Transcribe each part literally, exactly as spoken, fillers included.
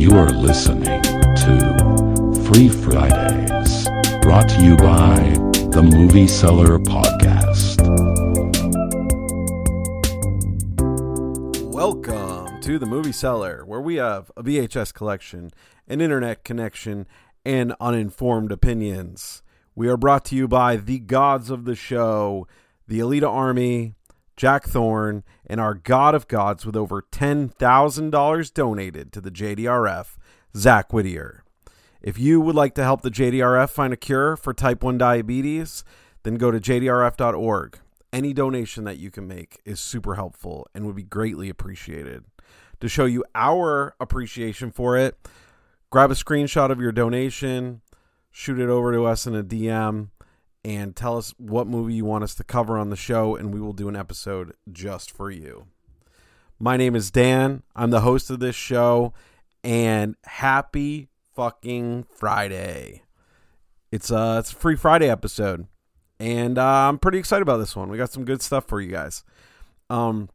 You are listening to Free Fridays, brought to you by the Movie Seller Podcast. Welcome to the Movie Seller, where we have a V H S collection, an internet connection, and uninformed opinions. We are brought to you by the gods of the show, the Alita Army, Jack Thorne, and our god of gods with over ten thousand dollars donated to the J D R F, Zach Whittier. If you would like to help the J D R F find a cure for type one diabetes, then go to j d r f dot org. Any donation that you can make is super helpful and would be greatly appreciated. To show you our appreciation for it, grab a screenshot of your donation, shoot it over to us in a D M, and tell us what movie you want us to cover on the show, and we will do an episode just for you. My name is Dan. I'm the host of this show, and happy fucking Friday. It's a, it's a free Friday episode, and uh, I'm pretty excited about this one. We got some good stuff for you guys. Um,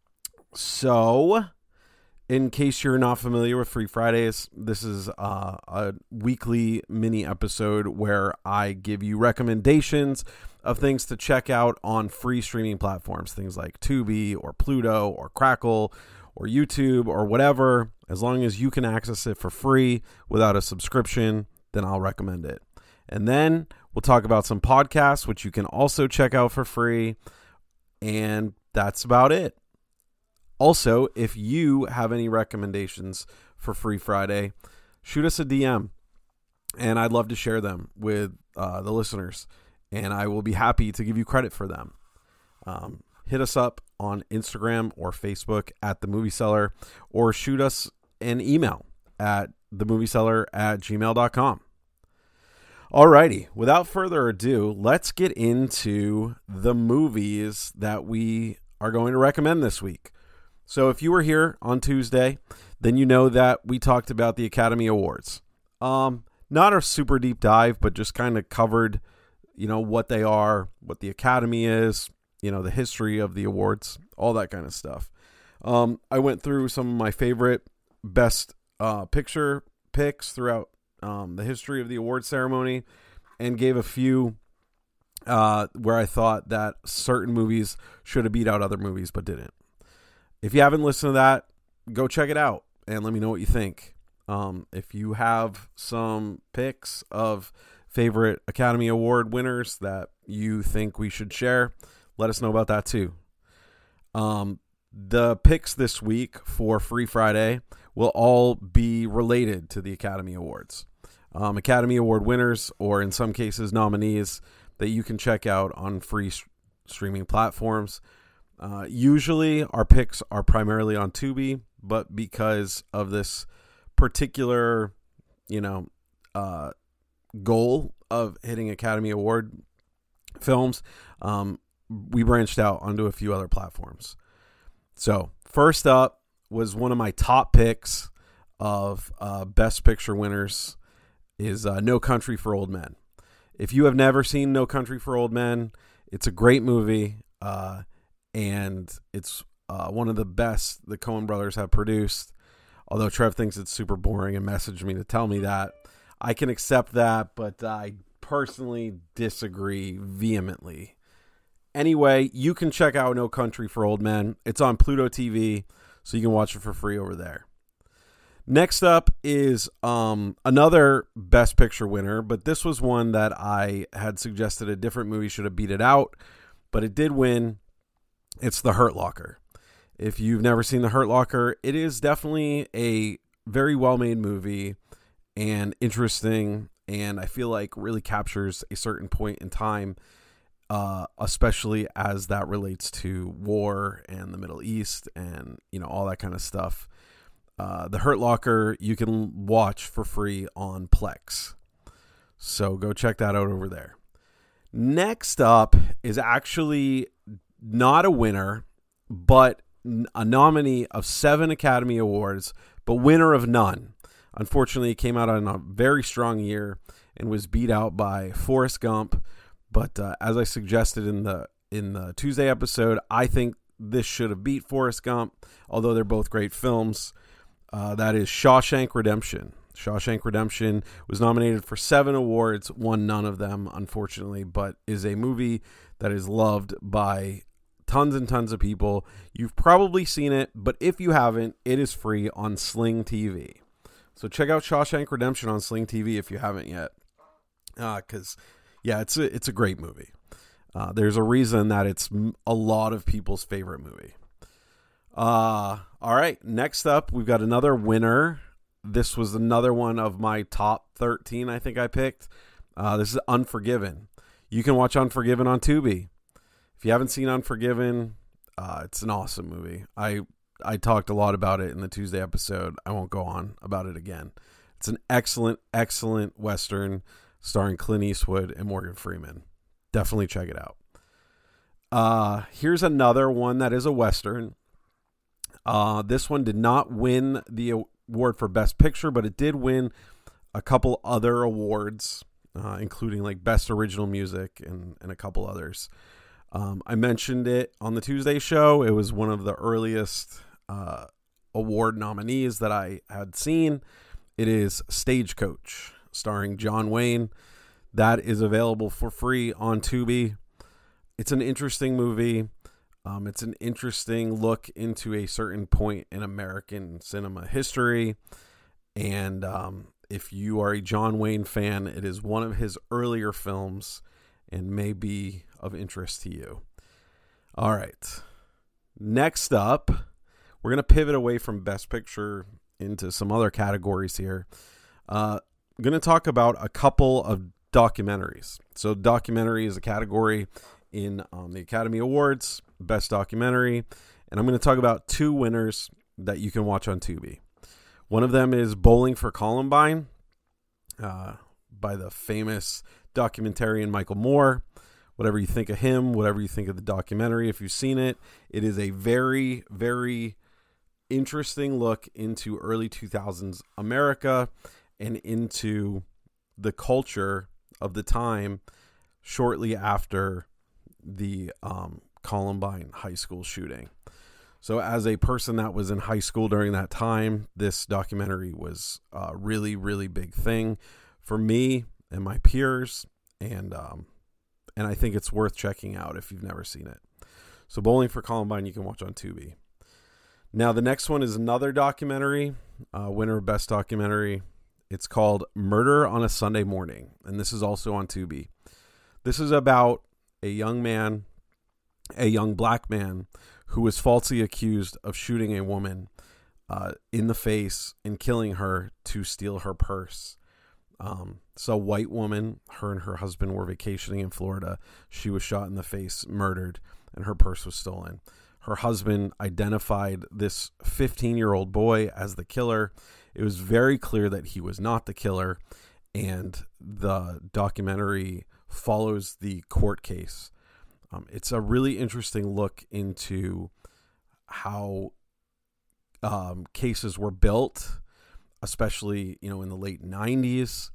so... In case you're not familiar with Free Fridays, this is uh, a weekly mini episode where I give you recommendations of things to check out on free streaming platforms, things like Tubi or Pluto or Crackle or YouTube or whatever. As long as you can access it for free without a subscription, then I'll recommend it. And then we'll talk about some podcasts, which you can also check out for free. And that's about it. Also, if you have any recommendations for Free Friday, shoot us a D M, and I'd love to share them with uh, the listeners, and I will be happy to give you credit for them. Um, hit us up on Instagram or Facebook at The Movie Seller, or shoot us an email at themovieseller at gmail dot com. Alrighty, without further ado, let's get into the movies that we are going to recommend this week. So if you were here on Tuesday, then you know that we talked about the Academy Awards. Um, not a super deep dive, but just kind of covered, you know, what they are, what the Academy is, you know, the history of the awards, all that kind of stuff. Um, I went through some of my favorite best uh, picture picks throughout um, the history of the award ceremony, and gave a few uh, where I thought that certain movies should have beat out other movies, but didn't. If you haven't listened to that, go check it out and let me know what you think. Um, if you have some picks of favorite Academy Award winners that you think we should share, let us know about that too. Um, the picks this week for Free Friday will all be related to the Academy Awards. Um, Academy Award winners, or in some cases nominees, that you can check out on free st- streaming platforms. Uh, usually our picks are primarily on Tubi, but because of this particular, you know, uh, goal of hitting Academy Award films, um, we branched out onto a few other platforms. So first up was one of my top picks of uh, Best Picture winners is uh, No Country for Old Men. If you have never seen No Country for Old Men, it's a great movie. Uh, And it's uh, one of the best the Coen brothers have produced. Although Trev thinks it's super boring and messaged me to tell me that. I can accept that, but I personally disagree vehemently. Anyway, you can check out No Country for Old Men. It's on Pluto T V, so you can watch it for free over there. Next up is um, another Best Picture winner, but this was one that I had suggested a different movie should have beat it out, but it did win. It's The Hurt Locker. If you've never seen The Hurt Locker, it is definitely a very well-made movie and interesting, and I feel like really captures a certain point in time, uh, especially as that relates to war and the Middle East and, you know, all that kind of stuff. Uh, The Hurt Locker you can watch for free on Plex. So go check that out over there. Next up is actually not a winner, but a nominee of seven Academy Awards, but winner of none. Unfortunately, it came out on a very strong year and was beat out by Forrest Gump. But uh, as I suggested in the in the Tuesday episode, I think this should have beat Forrest Gump, although they're both great films. Uh, that is Shawshank Redemption. Shawshank Redemption was nominated for seven awards, won none of them, unfortunately, but is a movie that is loved by tons and tons of people. You've probably seen it, but if you haven't, it is free on Sling T V. So check out Shawshank Redemption on Sling T V if you haven't yet. Because, uh, yeah, it's a, it's a great movie. Uh, there's a reason that it's a lot of people's favorite movie. Uh, all right, next up, we've got another winner. This was another one of my top thirteen, I think I picked. Uh, this is Unforgiven. You can watch Unforgiven on Tubi. If you haven't seen Unforgiven, uh, it's an awesome movie. I I talked a lot about it in the Tuesday episode. I won't go on about it again. It's an excellent, excellent Western starring Clint Eastwood and Morgan Freeman. Definitely check it out. Uh, here's another one that is a Western. Uh, this one did not win the award for Best Picture, but it did win a couple other awards, uh, including like Best Original Music and, and a couple others. Um, I mentioned it on the Tuesday show. It was one of the earliest uh, award nominees that I had seen. It is Stagecoach, starring John Wayne. That is available for free on Tubi. It's an interesting movie. Um, it's an interesting look into a certain point in American cinema history. And um, if you are a John Wayne fan, it is one of his earlier films and may be of interest to you. All right. Next up, we're going to pivot away from Best Picture into some other categories here. Uh, I'm going to talk about a couple of documentaries. So documentary is a category in um, the Academy Awards, Best Documentary. And I'm going to talk about two winners that you can watch on Tubi. One of them is Bowling for Columbine, uh, by the famous documentarian Michael Moore. Whatever you think of him, whatever you think of the documentary, if you've seen it, it is a very, very interesting look into early two thousands America and into the culture of the time shortly after the um, Columbine high school shooting. So as a person that was in high school during that time, this documentary was a really, really big thing for me and my peers. And, um, and I think it's worth checking out if you've never seen it. So Bowling for Columbine, you can watch on Tubi. Now, the next one is another documentary, uh, winner of Best Documentary. It's called Murder on a Sunday Morning, and this is also on Tubi. This is about a young man, a young black man, who was falsely accused of shooting a woman uh, in the face and killing her to steal her purse. Um, so a white woman, her and her husband were vacationing in Florida. She was shot in the face, murdered, and her purse was stolen. Her husband identified this fifteen-year-old boy as the killer. It was very clear that he was not the killer, and the documentary follows the court case. Um, it's a really interesting look into how um, cases were built, especially, you know, in the late nineties.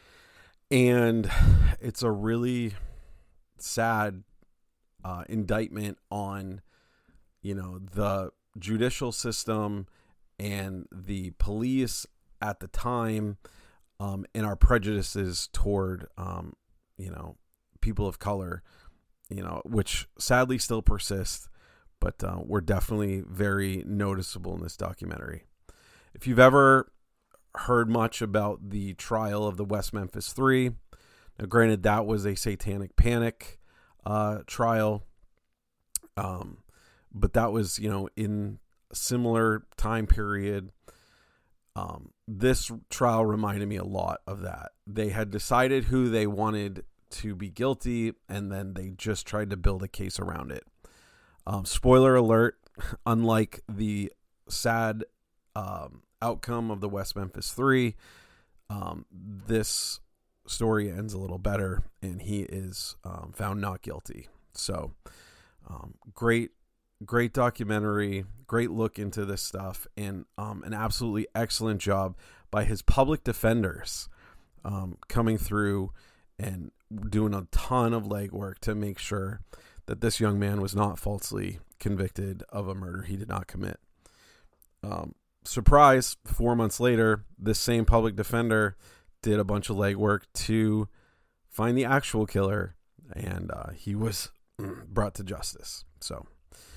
And it's a really sad uh, indictment on, you know, the judicial system and the police at the time, um, and our prejudices toward, um, you know, people of color, you know, which sadly still persist, but uh, were definitely very noticeable in this documentary. If you've ever heard much about the trial of the West Memphis Three, now granted that was a satanic panic uh, trial, um, but that was, you know, in a similar time period. Um, this trial reminded me a lot of that. They had decided who they wanted to be guilty, and then they just tried to build a case around it. Um, spoiler alert, unlike the sad um, outcome of the West Memphis Three, um, this story ends a little better, and he is um, found not guilty. So um, great, great documentary, great look into this stuff, and um, an absolutely excellent job by his public defenders um, coming through and doing a ton of legwork to make sure that this young man was not falsely convicted of a murder he did not commit. Um, surprise, four months later, this same public defender did a bunch of legwork to find the actual killer, and uh, he was brought to justice. So,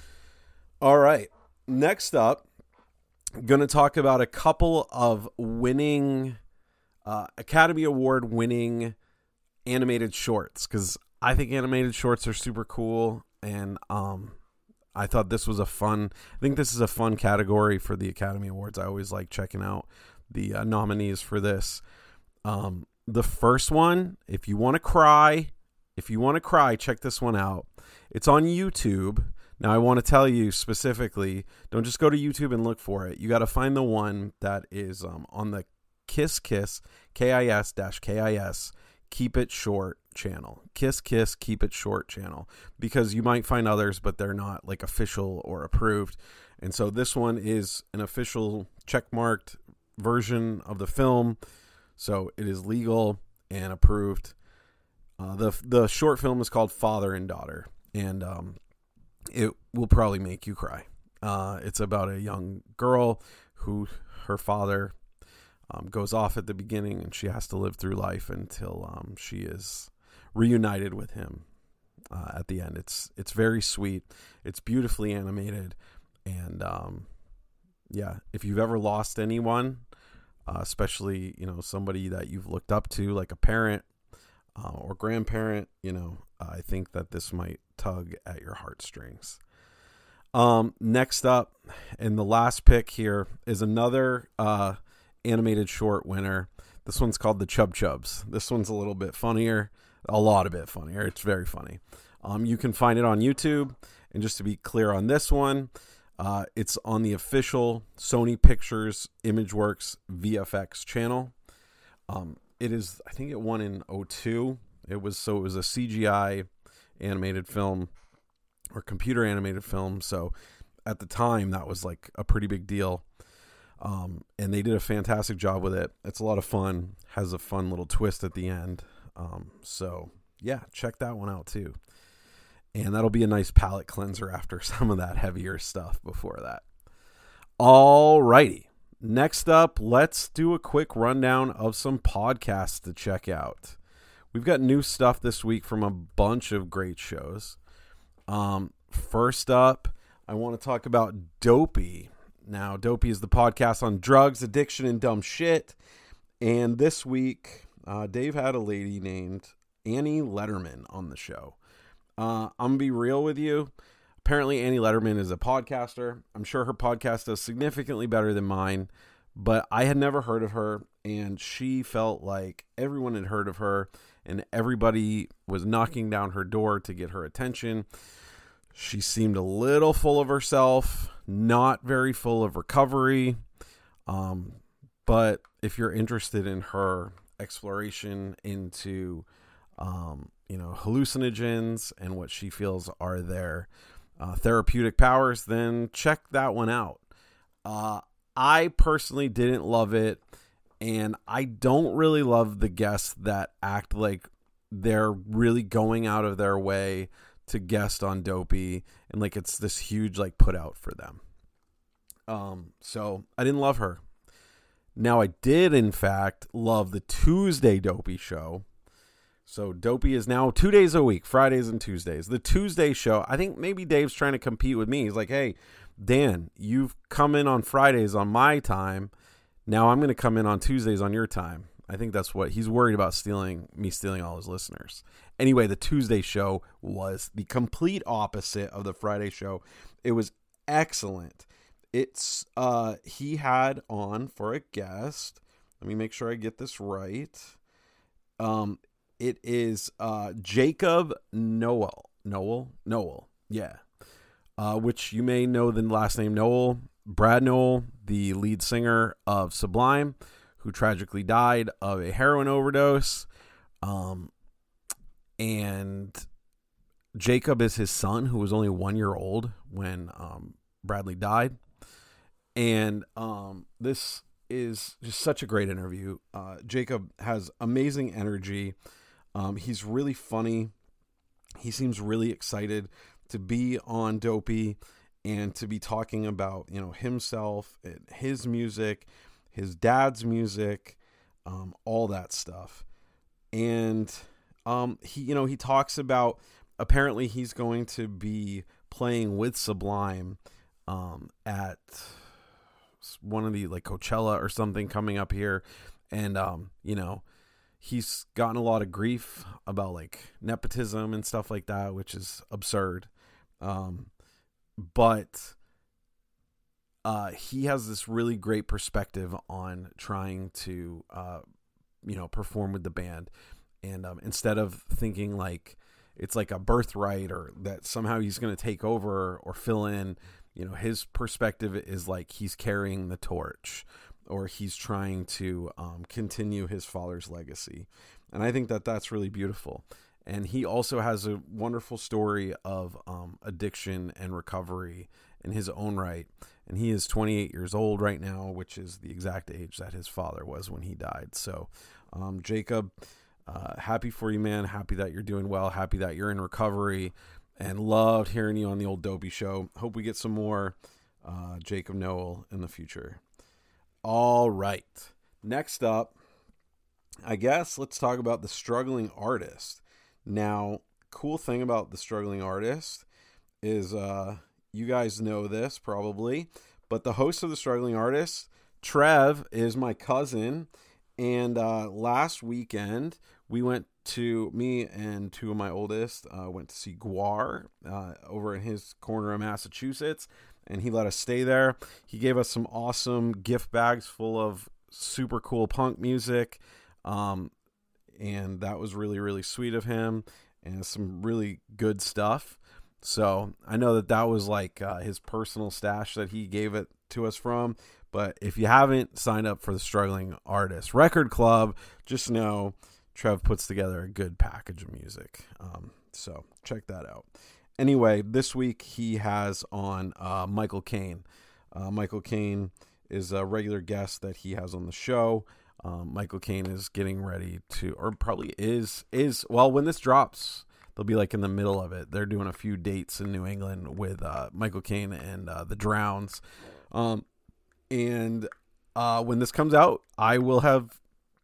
all right. Next up, I'm going to talk about a couple of winning, uh, Academy Award winning animated shorts, because I think animated shorts are super cool, and um, I thought this was a fun, I think this is a fun category for the Academy Awards. I always like checking out the uh, nominees for this. Um, the first one, if you want to cry, if you want to cry, check this one out. It's on YouTube. Now, I want to tell you specifically, don't just go to YouTube and look for it. You got to find the one that is um, on the Kiss Kiss, K I S dash K I S, Keep It Short channel. Kiss Kiss Keep It Short channel, because you might find others, but they're not like official or approved. And so this one is an official checkmarked version of the film, so it is legal and approved. Uh, the the short film is called Father and Daughter, and um, it will probably make you cry. Uh, it's about a young girl who her father Um, goes off at the beginning, and she has to live through life until um, she is reunited with him uh, at the end. It's it's very sweet. It's beautifully animated, and um, yeah, if you've ever lost anyone, uh, especially you know somebody that you've looked up to, like a parent uh, or grandparent, you know, I think that this might tug at your heartstrings. Um, next up, and the last pick here is another Uh, animated short winner. This one's called the Chub Chubs. This one's a little bit funnier, a lot of bit funnier. It's very funny. Um, you can find it on YouTube. And just to be clear on this one, uh, it's on the official Sony Pictures Imageworks V F X channel. Um, it is, I think it won in oh two. It was so it was a C G I animated film or computer animated film. So at the time, that was like a pretty big deal. Um, and they did a fantastic job with it. It's a lot of fun, has a fun little twist at the end. Um, so yeah, check that one out too. And that'll be a nice palate cleanser after some of that heavier stuff before that. All righty. Next up, let's do a quick rundown of some podcasts to check out. We've got new stuff this week from a bunch of great shows. Um, first up, I want to talk about Dopey. Now, Dopey is the podcast on drugs, addiction, and dumb shit. And this week, uh, Dave had a lady named Annie Letterman on the show. Uh, I'm going to be real with you. Apparently, Annie Letterman is a podcaster. I'm sure her podcast does significantly better than mine, but I had never heard of her, and she felt like everyone had heard of her, and everybody was knocking down her door to get her attention. She seemed a little full of herself, not very full of recovery. Um, but if you're interested in her exploration into, um, you know, hallucinogens and what she feels are their uh, therapeutic powers, then check that one out. Uh, I personally didn't love it, and I don't really love the guests that act like they're really going out of their way to guest on Dopey, and like it's this huge like put out for them. Um, so I didn't love her. Now I did in fact love the Tuesday Dopey show. So Dopey is now two days a week, Fridays and Tuesdays. The Tuesday show, I think maybe Dave's trying to compete with me. He's like, hey, Dan, you've come in on Fridays on my time. Now I'm going to come in on Tuesdays on your time. I think that's what he's worried about, stealing me stealing all his listeners. Anyway, the Tuesday show was the complete opposite of the Friday show. It was excellent. It's uh, he had on for a guest. Let me make sure I get this right. Um, it is uh, Jacob Noel. Noel? Noel. Yeah. Uh, which you may know the last name Noel. Brad Noel, the lead singer of Sublime, who tragically died of a heroin overdose. Um, and Jacob is his son, who was only one year old when um, Bradley died. And um, this is just such a great interview. Uh, Jacob has amazing energy. Um, he's really funny. He seems really excited to be on Dopey. and to be talking about, you know, himself, his music, his dad's music, um, all that stuff. And um, he, you know, he talks about, apparently he's going to be playing with Sublime um, at one of the, like, Coachella or something coming up here. And, um, you know, he's gotten a lot of grief about, like, nepotism and stuff like that, which is absurd. Um, but uh, he has this really great perspective on trying to, uh, you know, perform with the band. And um, instead of thinking like it's like a birthright or that somehow he's going to take over or fill in, you know, his perspective is like he's carrying the torch, or he's trying to um, continue his father's legacy. And I think that that's really beautiful. And he also has a wonderful story of um, addiction and recovery in his own right. And he is twenty-eight years old right now, which is the exact age that his father was when he died. So, um, Jacob, uh, happy for you, man. Happy that you're doing well. Happy that you're in recovery, and loved hearing you on the Old Dopey Show. Hope we get some more uh, Jacob Noel in the future. All right. Next up, I guess let's talk about the struggling artist. Now, cool thing about the struggling artist is, uh, you guys know this probably, but the host of the struggling artist, Trev, is my cousin. And uh, last weekend, we went to, me and two of my oldest, uh, went to see Gwar uh, over in his corner of Massachusetts. And he let us stay there. He gave us some awesome gift bags full of super cool punk music. Um, and that was really, really sweet of him, and some really good stuff. So I know that that was like uh, his personal stash that he gave it to us from. But if you haven't signed up for the Struggling Artist Record Club, just know Trev puts together a good package of music. Um, so check that out. Anyway, this week he has on uh, Michael Caine. Uh, Michael Caine is a regular guest that he has on the show. Um, Michael Caine is getting ready to, or probably is, is, well, when this drops, they'll be like in the middle of it. They're doing a few dates in New England with uh, Michael Caine and uh, the Drowns. Um, and uh, when this comes out, I will have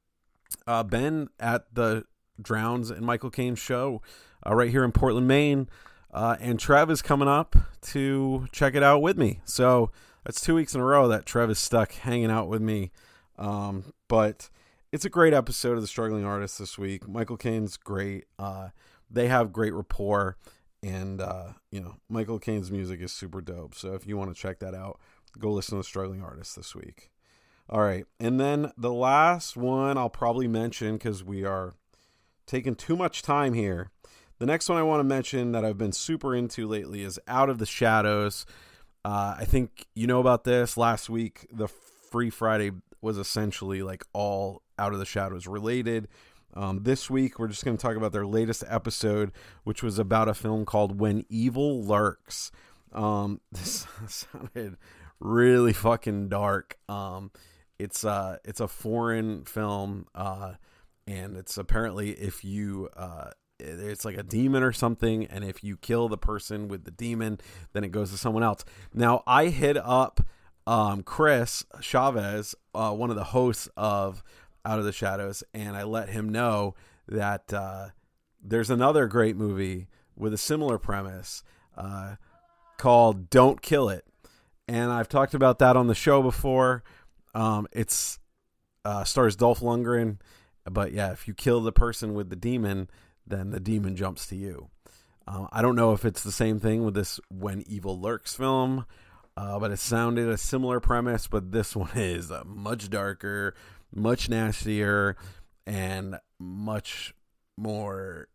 uh, been at the Drowns and Michael Caine show uh, right here in Portland, Maine. Uh, and Trev is coming up to check it out with me. So that's two weeks in a row that Trev is stuck hanging out with me. Um, but it's a great episode of The Struggling Artist this week. Michael Caine's great. Uh, they have great rapport, and, uh, you know, Michael Caine's music is super dope. So if you want to check that out, go listen to The Struggling Artist this week. All right. And then the last one I'll probably mention, because we are taking too much time here. The next one I want to mention that I've been super into lately is Out of the Shadows. Uh, I think you know about this. Last week, the Free Friday was essentially like all Out of the Shadows related. Um, this week, we're just going to talk about their latest episode, which was about a film called When Evil Lurks. Um, this sounded really fucking dark. Um, it's uh, it's a foreign film, uh, and it's apparently if you uh, it's like a demon or something, and if you kill the person with the demon, then it goes to someone else. Now, I hit up um, Chris Chavez, uh, one of the hosts of Out of the Shadows, and I let him know that uh, there's another great movie with a similar premise uh, called Don't Kill It. And I've talked about that on the show before. Um, it's uh, stars Dolph Lundgren. But yeah, if you kill the person with the demon, then the demon jumps to you. Uh, I don't know if it's the same thing with this When Evil Lurks film, uh, but it sounded a similar premise. But this one is uh, much darker, much nastier, and much more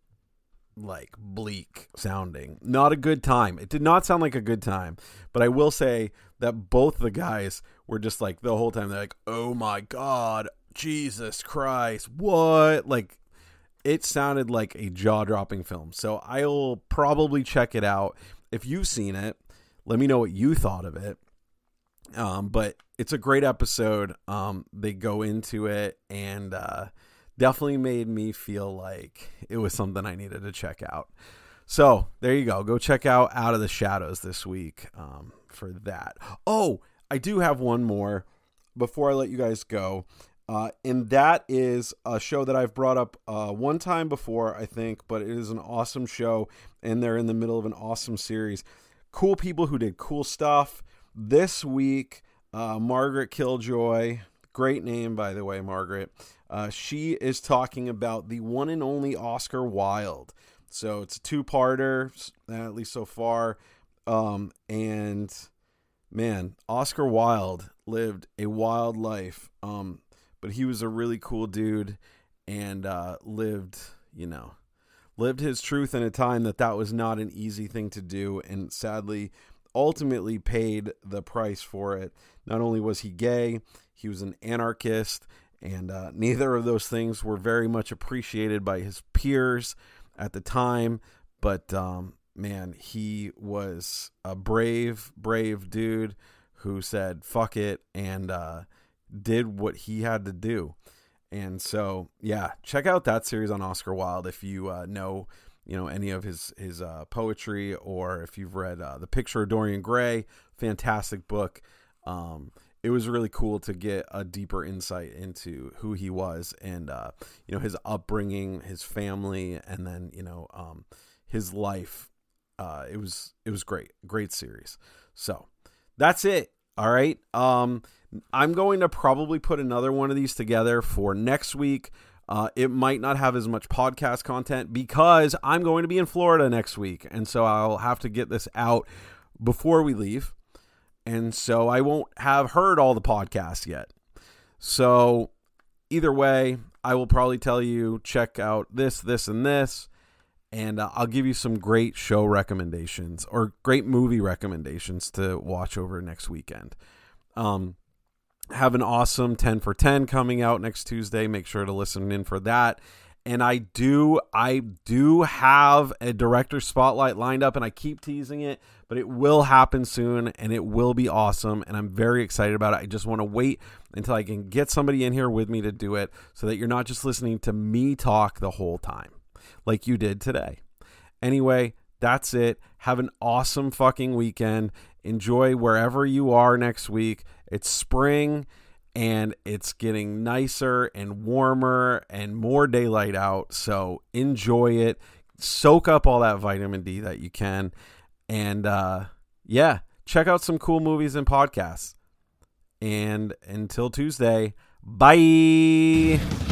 like bleak sounding. Not a good time. It did not sound like a good time, but I will say that both the guys were just like the whole time they're like, oh my God, Jesus Christ, what? Like, it sounded like a jaw-dropping film. So I'll probably check it out. If you've seen it, let me know what you thought of it. Um, but it's a great episode. Um, they go into it, and uh, definitely made me feel like it was something I needed to check out. So there you go. Go check out Out of the Shadows this week um, for that. Oh, I do have one more before I let you guys go. Uh, and that is a show that I've brought up uh, one time before, I think, but it is an awesome show, and they're in the middle of an awesome series. Cool people who did cool stuff. This week, uh, Margaret Killjoy, great name, by the way, Margaret. Uh, she is talking about the one and only Oscar Wilde. So it's a two-parter, at least so far. Um, and, man, Oscar Wilde lived a wild life. Um But he was a really cool dude and uh, lived, you know, lived his truth in a time that that was not an easy thing to do. And sadly, ultimately paid the price for it. Not only was he gay, he was an anarchist. And uh, neither of those things were very much appreciated by his peers at the time. But, um, man, he was a brave, brave dude who said, fuck it, and uh did what he had to do. And so, yeah, check out that series on Oscar Wilde if you uh, know, you know, any of his, his uh, poetry, or if you've read uh, The Picture of Dorian Gray, fantastic book. Um, it was really cool to get a deeper insight into who he was and, uh, you know, his upbringing, his family, and then, you know, um, his life. Uh, it was, it was great, great series. So that's it. All right. Um, I'm going to probably put another one of these together for next week. Uh, it might not have as much podcast content because I'm going to be in Florida next week. And so I'll have to get this out before we leave. And so I won't have heard all the podcasts yet. So either way, I will probably tell you, check out this, this, and this. And uh, I'll give you some great show recommendations or great movie recommendations to watch over next weekend. Um, have an awesome ten for ten coming out next Tuesday. Make sure to listen in for that. And I do, I do have a director spotlight lined up, and I keep teasing it, but it will happen soon, and it will be awesome, and I'm very excited about it. I just want to wait until I can get somebody in here with me to do it, so that you're not just listening to me talk the whole time, like you did today. Anyway, that's it. Have an awesome fucking weekend. Enjoy wherever you are next week. It's spring, and it's getting nicer and warmer and more daylight out. So enjoy it. Soak up all that vitamin D that you can. And uh, yeah, check out some cool movies and podcasts. And until Tuesday, bye.